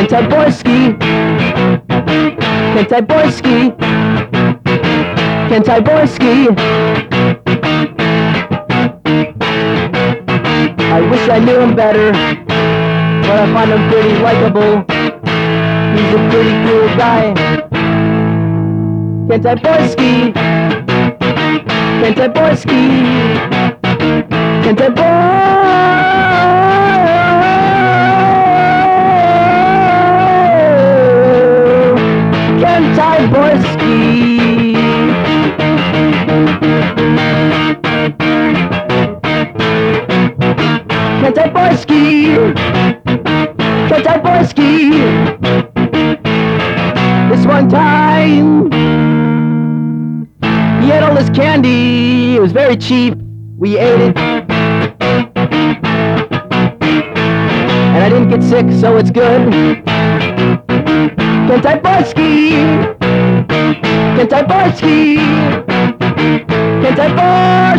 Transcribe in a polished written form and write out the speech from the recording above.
Kentaborski, Kentaborski, Kentaborski. I wish I knew him better, but I find him pretty likable. He's a pretty cool guy. Kentaborski, Kentaborski, Kentaborski. Kentaborski, Kentaborski. This one time, he had all this candy. It was very cheap. We ate it, and I didn't get sick, so it's good. Kentaborski, Kentaborski, Kentaborski.